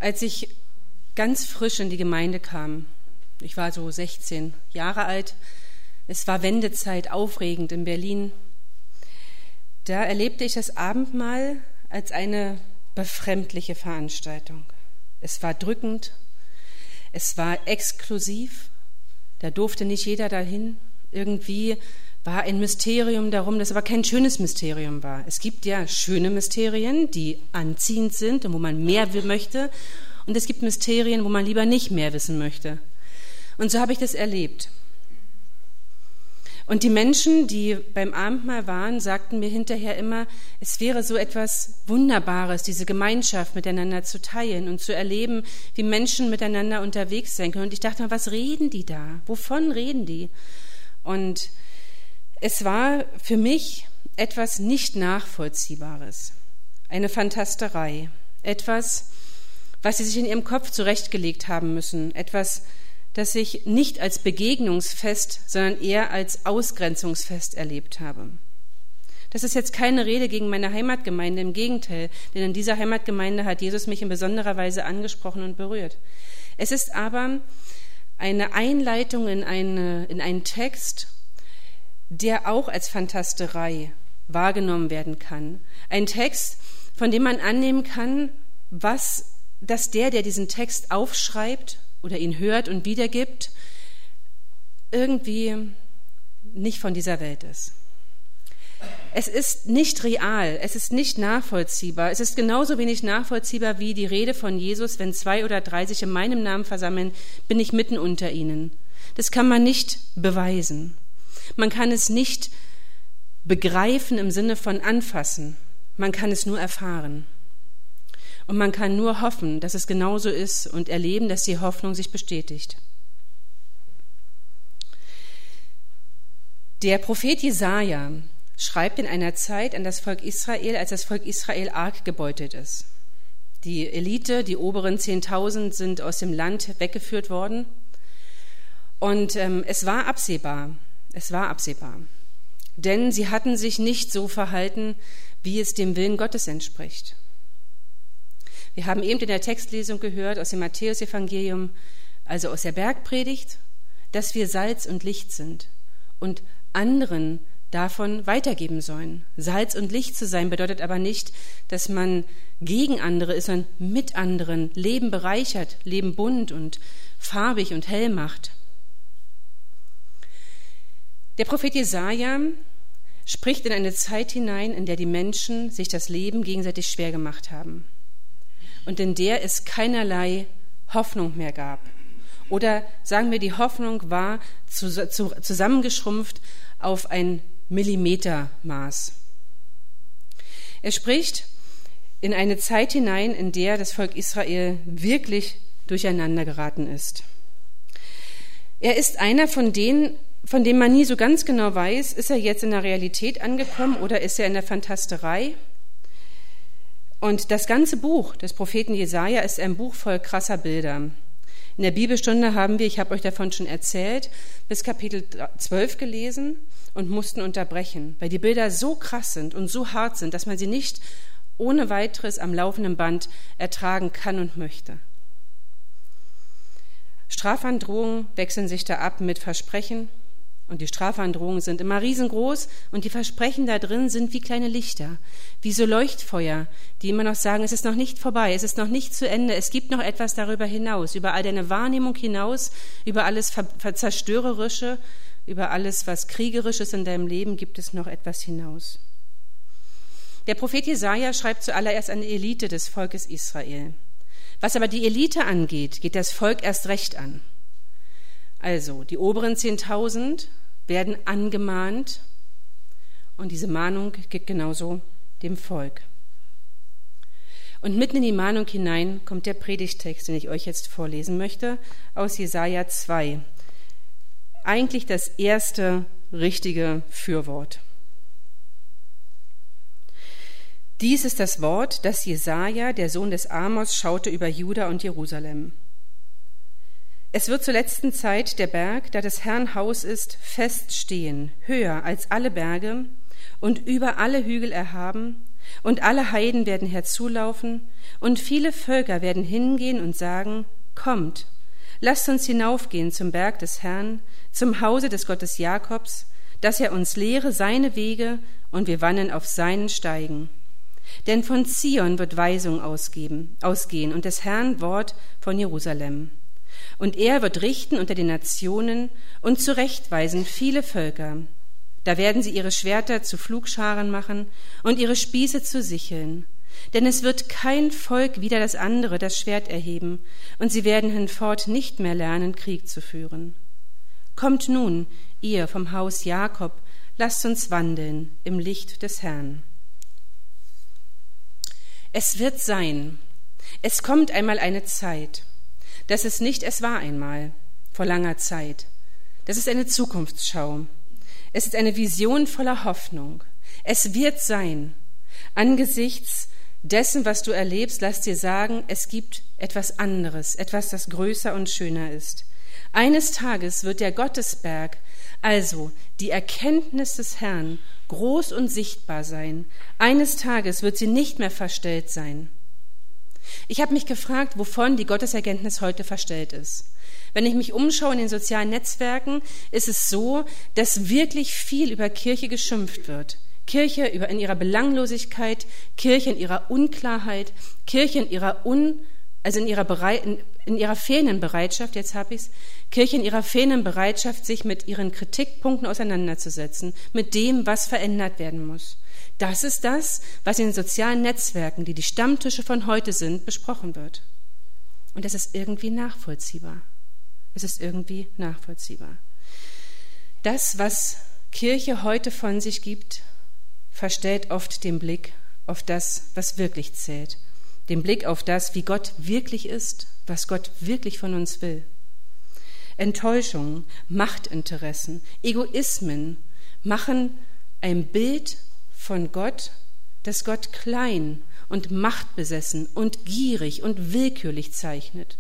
Als ich ganz frisch in die Gemeinde kam, ich war so 16 Jahre alt, es war Wendezeit, aufregend in Berlin, da erlebte ich das Abendmahl als eine befremdliche Veranstaltung. Es war drückend, es war exklusiv, da durfte nicht jeder dahin. Irgendwie war ein Mysterium darum, das aber kein schönes Mysterium war. Es gibt ja schöne Mysterien, die anziehend sind und wo man mehr möchte, und es gibt Mysterien, wo man lieber nicht mehr wissen möchte. Und so habe ich das erlebt. Und die Menschen, die beim Abendmahl waren, sagten mir hinterher immer, es wäre so etwas Wunderbares, diese Gemeinschaft miteinander zu teilen und zu erleben, wie Menschen miteinander unterwegs sein können. Und ich dachte mir, was reden die da? Wovon reden die? Und es war für mich etwas nicht Nachvollziehbares, eine Fantasterei, etwas, was sie sich in ihrem Kopf zurechtgelegt haben müssen, etwas, das ich nicht als Begegnungsfest, sondern eher als Ausgrenzungsfest erlebt habe. Das ist jetzt keine Rede gegen meine Heimatgemeinde, im Gegenteil, denn in dieser Heimatgemeinde hat Jesus mich in besonderer Weise angesprochen und berührt. Es ist aber eine Einleitung in einen Text, der auch als Fantasterei wahrgenommen werden kann. Ein Text, von dem man annehmen kann, dass der diesen Text aufschreibt oder ihn hört und wiedergibt, irgendwie nicht von dieser Welt ist. Es ist nicht real, es ist nicht nachvollziehbar. Es ist genauso wenig nachvollziehbar wie die Rede von Jesus, wenn 2 oder 3 sich in meinem Namen versammeln, bin ich mitten unter ihnen. Das kann man nicht beweisen. Man kann es nicht begreifen im Sinne von anfassen. Man kann es nur erfahren. Und man kann nur hoffen, dass es genauso ist und erleben, dass die Hoffnung sich bestätigt. Der Prophet Jesaja schreibt in einer Zeit an das Volk Israel, als das Volk Israel arg gebeutelt ist. Die Elite, die oberen 10.000 sind aus dem Land weggeführt worden. Und es war absehbar, denn sie hatten sich nicht so verhalten, wie es dem Willen Gottes entspricht. Wir haben eben in der Textlesung gehört aus dem Matthäusevangelium, also aus der Bergpredigt, dass wir Salz und Licht sind und anderen davon weitergeben sollen. Salz und Licht zu sein bedeutet aber nicht, dass man gegen andere ist, sondern mit anderen Leben bereichert, Leben bunt und farbig und hell macht. Der Prophet Jesaja spricht in eine Zeit hinein, in der die Menschen sich das Leben gegenseitig schwer gemacht haben und in der es keinerlei Hoffnung mehr gab. Oder sagen wir, die Hoffnung war zusammengeschrumpft auf ein Millimetermaß. Er spricht in eine Zeit hinein, in der das Volk Israel wirklich durcheinander geraten ist. Er ist einer von denen, von dem man nie so ganz genau weiß, ist er jetzt in der Realität angekommen oder ist er in der Fantasterei? Und das ganze Buch des Propheten Jesaja ist ein Buch voll krasser Bilder. In der Bibelstunde haben wir, ich habe euch davon schon erzählt, bis Kapitel 12 gelesen und mussten unterbrechen, weil die Bilder so krass sind und so hart sind, dass man sie nicht ohne weiteres am laufenden Band ertragen kann und möchte. Strafandrohungen wechseln sich da ab mit Versprechen. Und die Strafandrohungen sind immer riesengroß und die Versprechen da drin sind wie kleine Lichter, wie so Leuchtfeuer, die immer noch sagen, es ist noch nicht vorbei, es ist noch nicht zu Ende, es gibt noch etwas darüber hinaus, über all deine Wahrnehmung hinaus, über alles Zerstörerische, über alles, was kriegerisch ist in deinem Leben, gibt es noch etwas hinaus. Der Prophet Jesaja schreibt zuallererst an die Elite des Volkes Israel. Was aber die Elite angeht, geht das Volk erst recht an. Also, die oberen 10.000 werden angemahnt und diese Mahnung geht genauso dem Volk. Und mitten in die Mahnung hinein kommt der Predigttext, den ich euch jetzt vorlesen möchte, aus Jesaja 2. Eigentlich das erste richtige Fürwort. Dies ist das Wort, das Jesaja, der Sohn des Amos, schaute über Juda und Jerusalem. Es wird zur letzten Zeit der Berg, da des Herrn Haus ist, feststehen, höher als alle Berge und über alle Hügel erhaben, Und alle Heiden werden herzulaufen, und viele Völker werden hingehen und sagen, kommt, lasst uns hinaufgehen zum Berg des Herrn, zum Hause des Gottes Jakobs, dass er uns lehre seine Wege und wir wannen auf seinen Steigen. Denn von Zion wird Weisung ausgehen und des Herrn Wort von Jerusalem. Und er wird richten unter den Nationen und zurechtweisen viele Völker. Da werden sie ihre Schwerter zu Pflugscharen machen und ihre Spieße zu Sicheln. Denn es wird kein Volk wider das andere das Schwert erheben, und sie werden hinfort nicht mehr lernen, Krieg zu führen. Kommt nun, ihr vom Haus Jakob, lasst uns wandeln im Licht des Herrn. Es wird sein, es kommt einmal eine Zeit, das ist nicht, es war einmal, vor langer Zeit. Das ist eine Zukunftsschau. Es ist eine Vision voller Hoffnung. Es wird sein. Angesichts dessen, was du erlebst, lass dir sagen, es gibt etwas anderes, etwas, das größer und schöner ist. Eines Tages wird der Gottesberg, also die Erkenntnis des Herrn, groß und sichtbar sein. Eines Tages wird sie nicht mehr verstellt sein. Ich habe mich gefragt, wovon die Gotteserkenntnis heute verstellt ist. Wenn ich mich umschaue in den sozialen Netzwerken, ist es so, dass wirklich viel über Kirche geschimpft wird. Kirche in ihrer Belanglosigkeit, Kirche in ihrer Unklarheit, Kirche in ihrer fehlenden Bereitschaft, Kirche in ihrer fehlenden Bereitschaft, sich mit ihren Kritikpunkten auseinanderzusetzen, mit dem, was verändert werden muss. Das ist das, was in den sozialen Netzwerken, die Stammtische von heute sind, besprochen wird. Und das ist irgendwie nachvollziehbar. Das, was Kirche heute von sich gibt, verstellt oft den Blick auf das, was wirklich zählt. Den Blick auf das, wie Gott wirklich ist, was Gott wirklich von uns will. Enttäuschungen, Machtinteressen, Egoismen machen ein Bild von Gott, das Gott klein und machtbesessen und gierig und willkürlich zeichnet.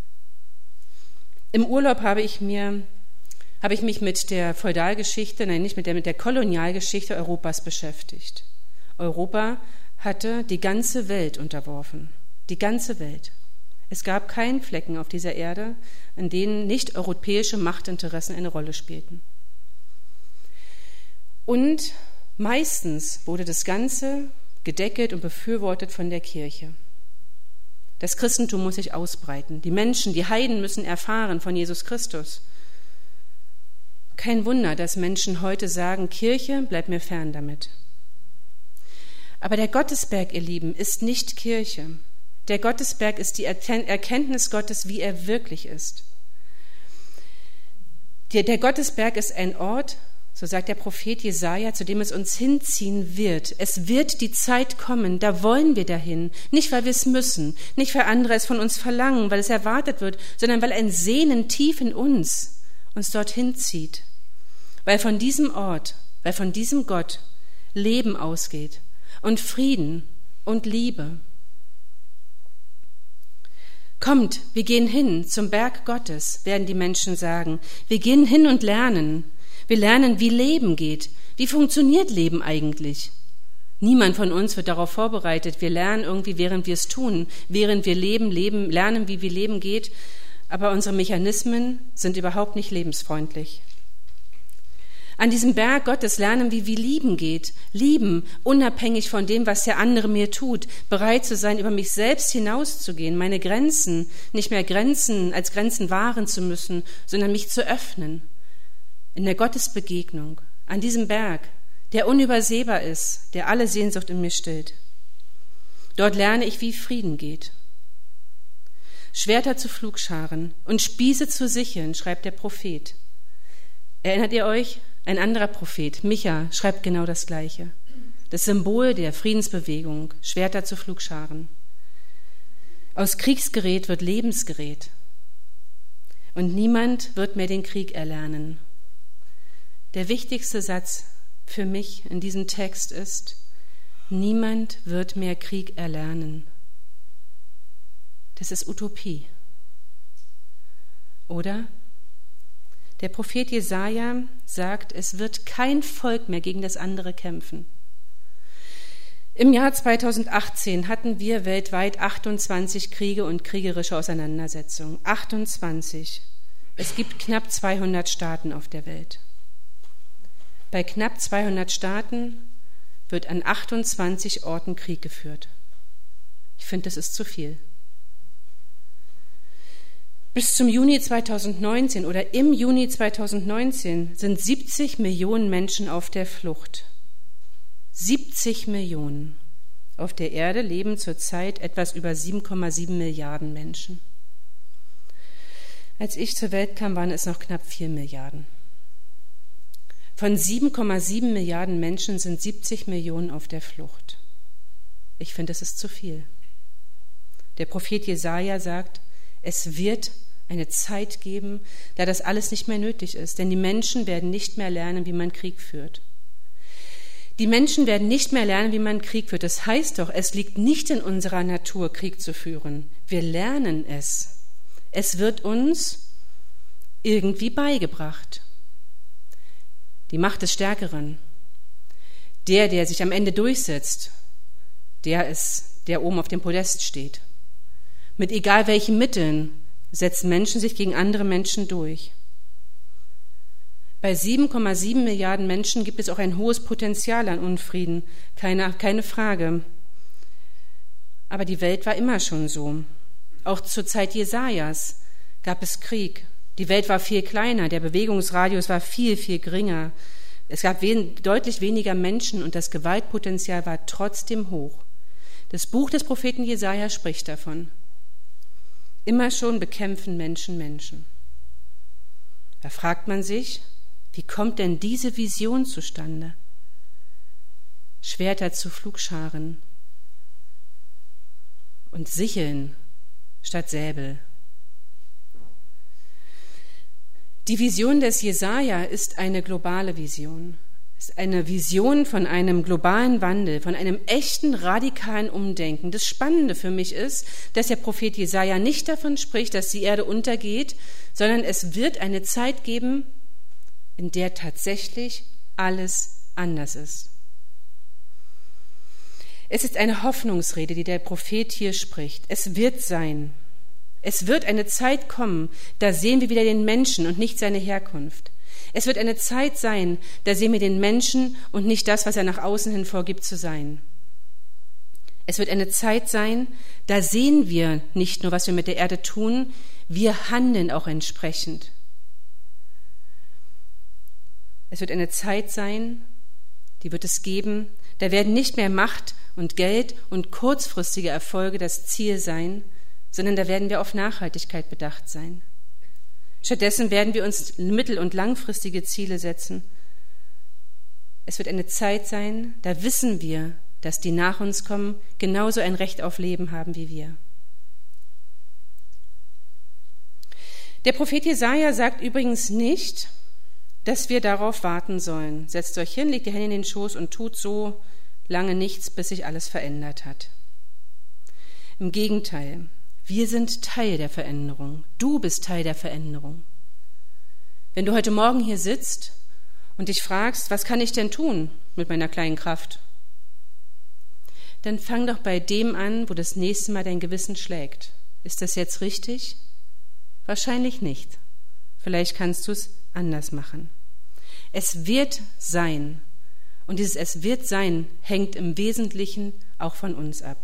Im Urlaub habe ich mich mit der Feudalgeschichte, mit der Kolonialgeschichte Europas beschäftigt. Europa hatte die ganze Welt unterworfen, die ganze Welt. Es gab keinen Flecken auf dieser Erde, in denen nicht europäische Machtinteressen eine Rolle spielten. Und meistens wurde das Ganze gedeckelt und befürwortet von der Kirche. Das Christentum muss sich ausbreiten. Die Menschen, die Heiden müssen erfahren von Jesus Christus. Kein Wunder, dass Menschen heute sagen, Kirche, bleib mir fern damit. Aber der Gottesberg, ihr Lieben, ist nicht Kirche. Der Gottesberg ist die Erkenntnis Gottes, wie er wirklich ist. Der Gottesberg ist ein Ort, so sagt der Prophet Jesaja, zu dem es uns hinziehen wird. Es wird die Zeit kommen, da wollen wir dahin. Nicht, weil wir es müssen, nicht, weil andere es von uns verlangen, weil es erwartet wird, sondern weil ein Sehnen tief in uns dorthin zieht. Weil von diesem Ort, weil von diesem Gott Leben ausgeht und Frieden und Liebe. Kommt, wir gehen hin zum Berg Gottes, werden die Menschen sagen. Wir gehen hin und lernen. Wir lernen, wie Leben geht. Wie funktioniert Leben eigentlich? Niemand von uns wird darauf vorbereitet. Wir lernen irgendwie, während wir es tun, während wir lernen, wie Leben geht. Aber unsere Mechanismen sind überhaupt nicht lebensfreundlich. An diesem Berg Gottes lernen wir, wie Lieben geht. Lieben, unabhängig von dem, was der andere mir tut. Bereit zu sein, über mich selbst hinauszugehen, meine Grenzen, nicht mehr als Grenzen wahren zu müssen, sondern mich zu öffnen. In der Gottesbegegnung, an diesem Berg, der unübersehbar ist, der alle Sehnsucht in mir stillt. Dort lerne ich, wie Frieden geht. Schwerter zu Pflugscharen und Spieße zu Sicheln, schreibt der Prophet. Erinnert ihr euch? Ein anderer Prophet, Micha, schreibt genau das Gleiche. Das Symbol der Friedensbewegung, Schwerter zu Pflugscharen. Aus Kriegsgerät wird Lebensgerät. Und niemand wird mehr den Krieg erlernen. Der wichtigste Satz für mich in diesem Text ist, niemand wird mehr Krieg erlernen. Das ist Utopie. Oder? Der Prophet Jesaja sagt, es wird kein Volk mehr gegen das andere kämpfen. Im Jahr 2018 hatten wir weltweit 28 Kriege und kriegerische Auseinandersetzungen. 28. Es gibt knapp 200 Staaten auf der Welt. Bei knapp 200 Staaten wird an 28 Orten Krieg geführt. Ich finde, das ist zu viel. Bis zum Juni 2019 oder im Juni 2019 sind 70 Millionen Menschen auf der Flucht. 70 Millionen. Auf der Erde leben zurzeit etwas über 7,7 Milliarden Menschen. Als ich zur Welt kam, waren es noch knapp 4 Milliarden. Von 7,7 Milliarden Menschen sind 70 Millionen auf der Flucht. Ich finde, das ist zu viel. Der Prophet Jesaja sagt, es wird eine Zeit geben, da das alles nicht mehr nötig ist, denn die Menschen werden nicht mehr lernen, wie man Krieg führt. Die Menschen werden nicht mehr lernen, wie man Krieg führt. Das heißt doch, es liegt nicht in unserer Natur, Krieg zu führen. Wir lernen es. Es wird uns irgendwie beigebracht. Die Macht des Stärkeren. Der sich am Ende durchsetzt, der oben auf dem Podest steht. Mit egal welchen Mitteln setzen Menschen sich gegen andere Menschen durch. Bei 7,7 Milliarden Menschen gibt es auch ein hohes Potenzial an Unfrieden, keine Frage. Aber die Welt war immer schon so. Auch zur Zeit Jesajas gab es Krieg. Die Welt war viel kleiner, der Bewegungsradius war viel, viel geringer. Es gab deutlich weniger Menschen und das Gewaltpotenzial war trotzdem hoch. Das Buch des Propheten Jesaja spricht davon. Immer schon bekämpfen Menschen Menschen. Da fragt man sich, wie kommt denn diese Vision zustande? Schwerter zu Pflugscharen und Sicheln statt Säbel. Die Vision des Jesaja ist eine globale Vision. Es ist eine Vision von einem globalen Wandel, von einem echten radikalen Umdenken. Das Spannende für mich ist, dass der Prophet Jesaja nicht davon spricht, dass die Erde untergeht, sondern es wird eine Zeit geben, in der tatsächlich alles anders ist. Es ist eine Hoffnungsrede, die der Prophet hier spricht. Es wird sein. Es wird eine Zeit kommen, da sehen wir wieder den Menschen und nicht seine Herkunft. Es wird eine Zeit sein, da sehen wir den Menschen und nicht das, was er nach außen hin vorgibt zu sein. Es wird eine Zeit sein, da sehen wir nicht nur, was wir mit der Erde tun, wir handeln auch entsprechend. Es wird eine Zeit sein, die wird es geben, da werden nicht mehr Macht und Geld und kurzfristige Erfolge das Ziel sein, sondern da werden wir auf Nachhaltigkeit bedacht sein. Stattdessen werden wir uns mittel- und langfristige Ziele setzen. Es wird eine Zeit sein, da wissen wir, dass die nach uns kommen, genauso ein Recht auf Leben haben wie wir. Der Prophet Jesaja sagt übrigens nicht, dass wir darauf warten sollen. Setzt euch hin, legt die Hände in den Schoß und tut so lange nichts, bis sich alles verändert hat. Im Gegenteil, wir sind Teil der Veränderung. Du bist Teil der Veränderung. Wenn du heute Morgen hier sitzt und dich fragst, was kann ich denn tun mit meiner kleinen Kraft? Dann fang doch bei dem an, wo das nächste Mal dein Gewissen schlägt. Ist das jetzt richtig? Wahrscheinlich nicht. Vielleicht kannst du es anders machen. Es wird sein. Und dieses Es wird sein hängt im Wesentlichen auch von uns ab.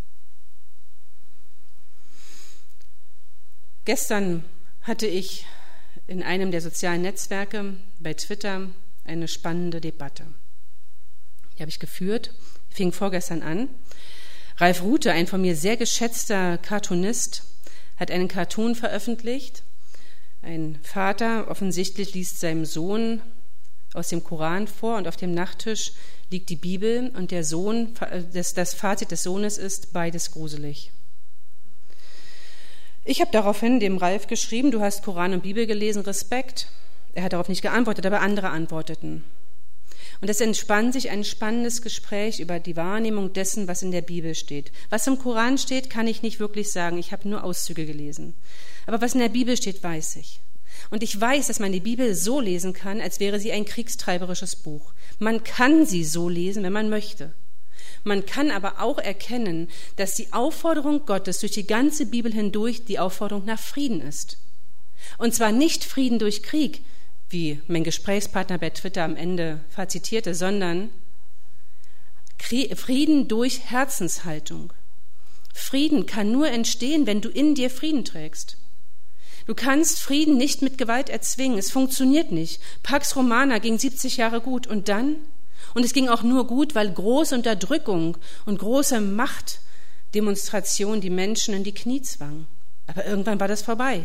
Gestern hatte ich in einem der sozialen Netzwerke bei Twitter eine spannende Debatte. Die habe ich geführt, fing vorgestern an. Ralf Rute, ein von mir sehr geschätzter Cartoonist, hat einen Cartoon veröffentlicht. Ein Vater offensichtlich liest seinem Sohn aus dem Koran vor und auf dem Nachttisch liegt die Bibel und der Sohn, das Fazit des Sohnes ist, beides gruselig. Ich habe daraufhin dem Ralf geschrieben, du hast Koran und Bibel gelesen, Respekt. Er hat darauf nicht geantwortet, aber andere antworteten. Und es entspann sich ein spannendes Gespräch über die Wahrnehmung dessen, was in der Bibel steht. Was im Koran steht, kann ich nicht wirklich sagen. Ich habe nur Auszüge gelesen. Aber was in der Bibel steht, weiß ich. Und ich weiß, dass man die Bibel so lesen kann, als wäre sie ein kriegstreiberisches Buch. Man kann sie so lesen, wenn man möchte. Man kann aber auch erkennen, dass die Aufforderung Gottes durch die ganze Bibel hindurch die Aufforderung nach Frieden ist. Und zwar nicht Frieden durch Krieg, wie mein Gesprächspartner bei Twitter am Ende fazitierte, sondern Frieden durch Herzenshaltung. Frieden kann nur entstehen, wenn du in dir Frieden trägst. Du kannst Frieden nicht mit Gewalt erzwingen. Es funktioniert nicht. Pax Romana ging 70 Jahre gut. Und dann? Und es ging auch nur gut, weil große Unterdrückung und große Machtdemonstration die Menschen in die Knie zwang. Aber irgendwann war das vorbei.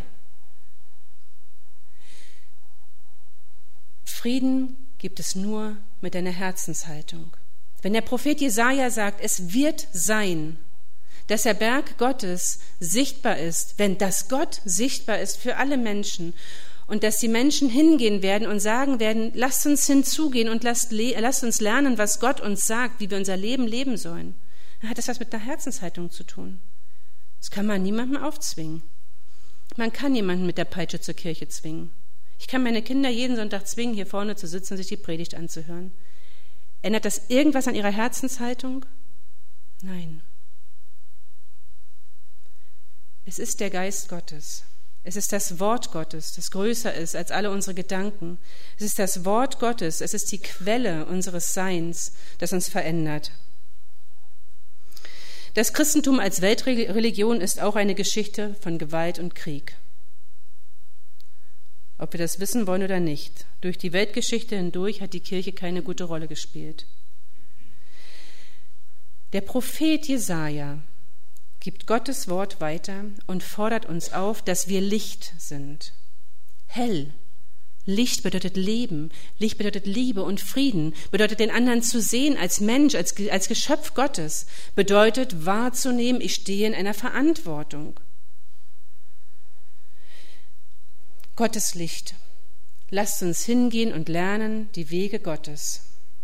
Frieden gibt es nur mit deiner Herzenshaltung. Wenn der Prophet Jesaja sagt, es wird sein, dass der Berg Gottes sichtbar ist, wenn das Gott sichtbar ist für alle Menschen und dass die Menschen hingehen werden und sagen werden, lasst uns hinzugehen und lasst uns lernen, was Gott uns sagt, wie wir unser Leben leben sollen, dann hat das was mit einer Herzenshaltung zu tun. Das kann man niemandem aufzwingen. Man kann niemanden mit der Peitsche zur Kirche zwingen. Ich kann meine Kinder jeden Sonntag zwingen, hier vorne zu sitzen und sich die Predigt anzuhören. Ändert das irgendwas an ihrer Herzenshaltung? Nein. Es ist der Geist Gottes. Es ist das Wort Gottes, das größer ist als alle unsere Gedanken. Es ist das Wort Gottes, es ist die Quelle unseres Seins, das uns verändert. Das Christentum als Weltreligion ist auch eine Geschichte von Gewalt und Krieg. Ob wir das wissen wollen oder nicht, durch die Weltgeschichte hindurch hat die Kirche keine gute Rolle gespielt. Der Prophet Jesaja gibt Gottes Wort weiter und fordert uns auf, dass wir Licht sind. Hell. Licht bedeutet Leben. Licht bedeutet Liebe und Frieden. Bedeutet, den anderen zu sehen als Mensch, als Geschöpf Gottes. Bedeutet, wahrzunehmen, ich stehe in einer Verantwortung. Gottes Licht. Lasst uns hingehen und lernen die Wege Gottes.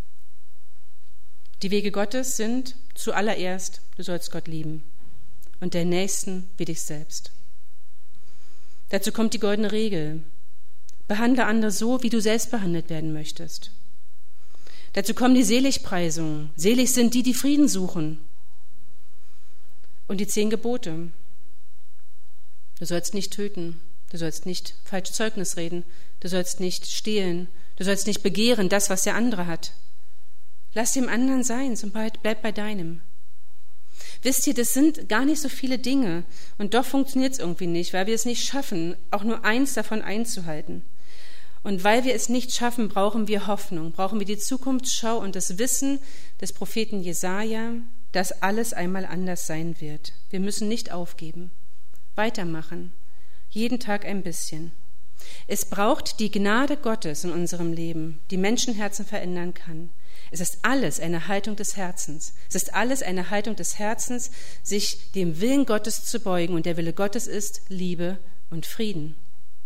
Die Wege Gottes sind zuallererst, du sollst Gott lieben und den Nächsten wie dich selbst. Dazu kommt die goldene Regel. Behandle andere so, wie du selbst behandelt werden möchtest. Dazu kommen die Seligpreisungen. Selig sind die, die Frieden suchen. Und die 10 Gebote. Du sollst nicht töten. Du sollst nicht falsch Zeugnis reden. Du sollst nicht stehlen. Du sollst nicht begehren, das, was der andere hat. Lass dem anderen sein und bleib bei deinem. Wisst ihr, das sind gar nicht so viele Dinge und doch funktioniert es irgendwie nicht, weil wir es nicht schaffen, auch nur eins davon einzuhalten. Und weil wir es nicht schaffen, brauchen wir Hoffnung, brauchen wir die Zukunftsschau und das Wissen des Propheten Jesaja, dass alles einmal anders sein wird. Wir müssen nicht aufgeben, weitermachen, jeden Tag ein bisschen. Es braucht die Gnade Gottes in unserem Leben, die Menschenherzen verändern kann. Es ist alles eine Haltung des Herzens. Es ist alles eine Haltung des Herzens, sich dem Willen Gottes zu beugen. Und der Wille Gottes ist Liebe und Frieden.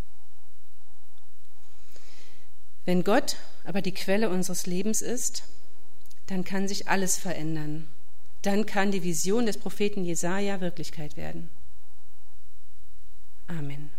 Wenn Gott aber die Quelle unseres Lebens ist, dann kann sich alles verändern. Dann kann die Vision des Propheten Jesaja Wirklichkeit werden. Amen.